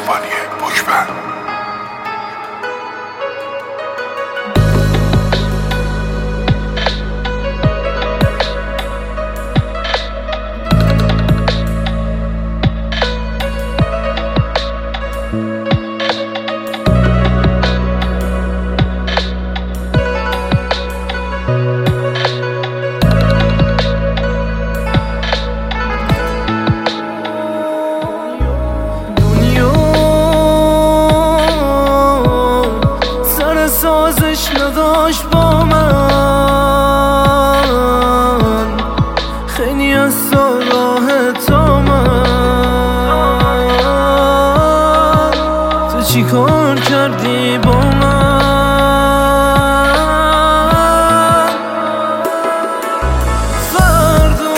کمپانی پشبند. سازش نداشت با من، خیلی از راه تا من. تو چی کار کردی با من؟ فردا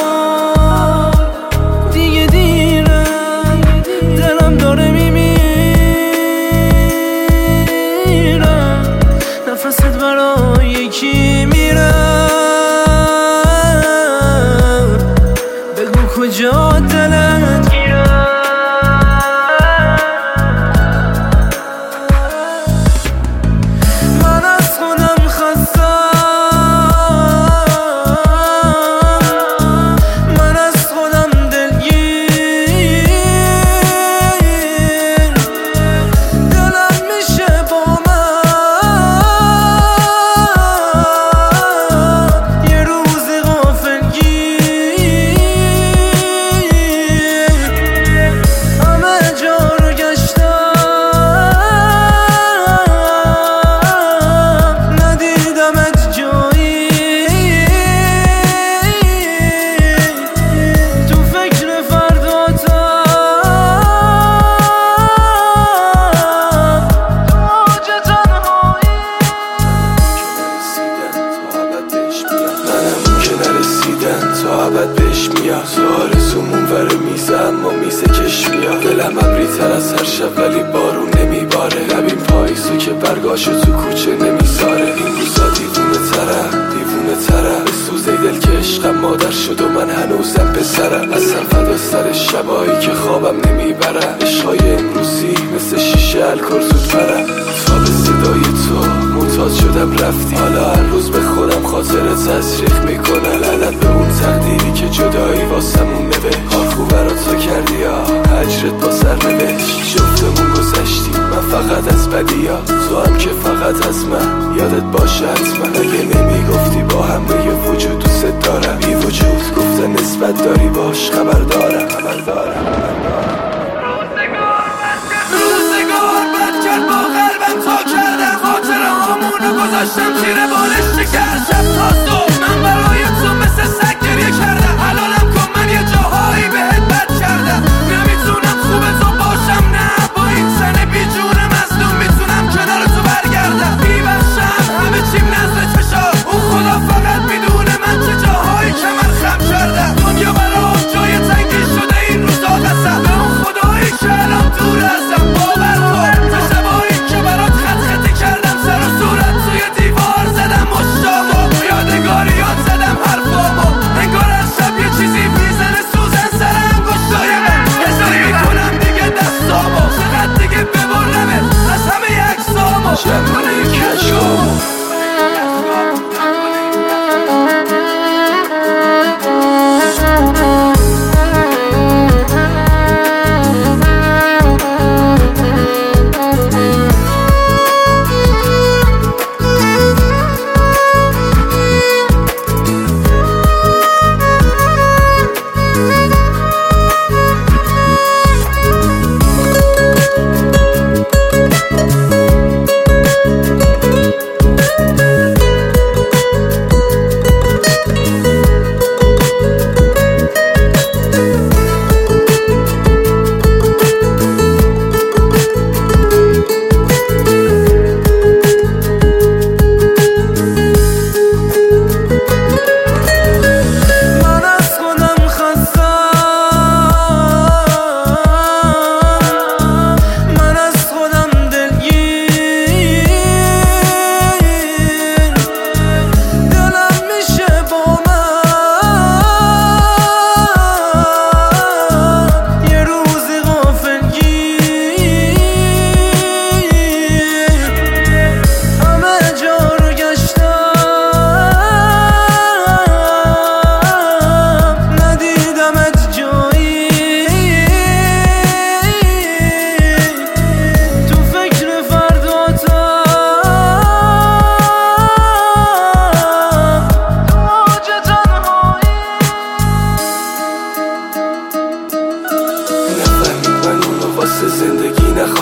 دیگه دیره، دلم داره نفست برای کی میره؟ بگو کجا دلت گیره؟ من از خودم خستم، من از خودم دلگیر، دلم میشه با تا ابد بهش میاد. تو آرزومون ور میزه اما میزه کش میاد. دلم ابری تر از هر شب ولی بارون نمیباره. نبین پاییزو که برگاشو تو کوچه نمیذاره. این روزا دیوونه تره به سوزه دل که عشقم مادر شد و من هنوزم پسرم. اصلا فدا سر شبایی که خوابم نمیبرم. عشقای امروزی مثل شیشه الکل زود پرم. تا به صدای تو معتاد شدم رفتی. حالا هر روز به خودم خاطره تزریق میکنه. لعنت به اون تقدیری که جدایی واسمون نوشت. کار خوب برا تو کردی ها، هجرت با سر نوشت. جفتمون گذشتیم من فقط از بدیا، تو هم که فقط از من. یادت باشه حتما اگه نمیگفتی با همه وجود دوست دارم. بی وجود گفتن نسبت داری باش خبر دارم. روزگار بد کرد با قلبم تا کردم. خاطره هامونو گذاشتم زیر بالش شکر. شب تا صبح من برای تو مثل سگ گریه کردم. حلالم کن من یه جاهایی بهت بد کردم. نمیتونم خوب تو باشم، نه با این سن بی جون مظلوم میتونم کنار تو برگردم. میبخشم همه چیم نزدت فشار. اون خدا فقط میدونه من چه جاهایی که من خم کردم. دنیا برام جای تنگی شده این روزا قسم. به اون خدایی که الان دور ازم باور کن. تا شبایی که برات خط خطی کردم، سر و صورت توی دیوار زدم.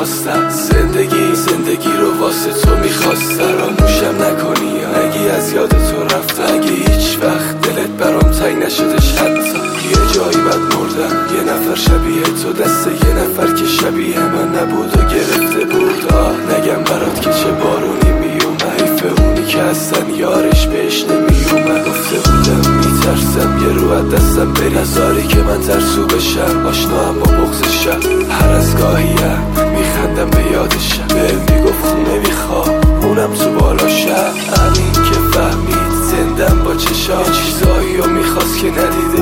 میخواستم زندگی رو واسه تو میخواستم فراموشم نکنی یا نگی از یاد تو رفتم اگه هیچ وقت دلت برام تنگ نشدش حتی یه جایی بد مردم یه نفر شبیه تو دست یه نفر که شبیه من نبود و گرفته بود نگم برات که چه بارونی میومد حیف اونی که اصلا یارش بهش نمیومد گفته بودم میترسم یه رو از دستم بری نذاری که من ترسو بشم آشنا هم با بغضشم هر از گاهیم میخندم به یادشم بهم میگفت خونه میخواد اونم تو بالاشم همین که فهمید زندم با چشام چیزایی رو میخواست که ندید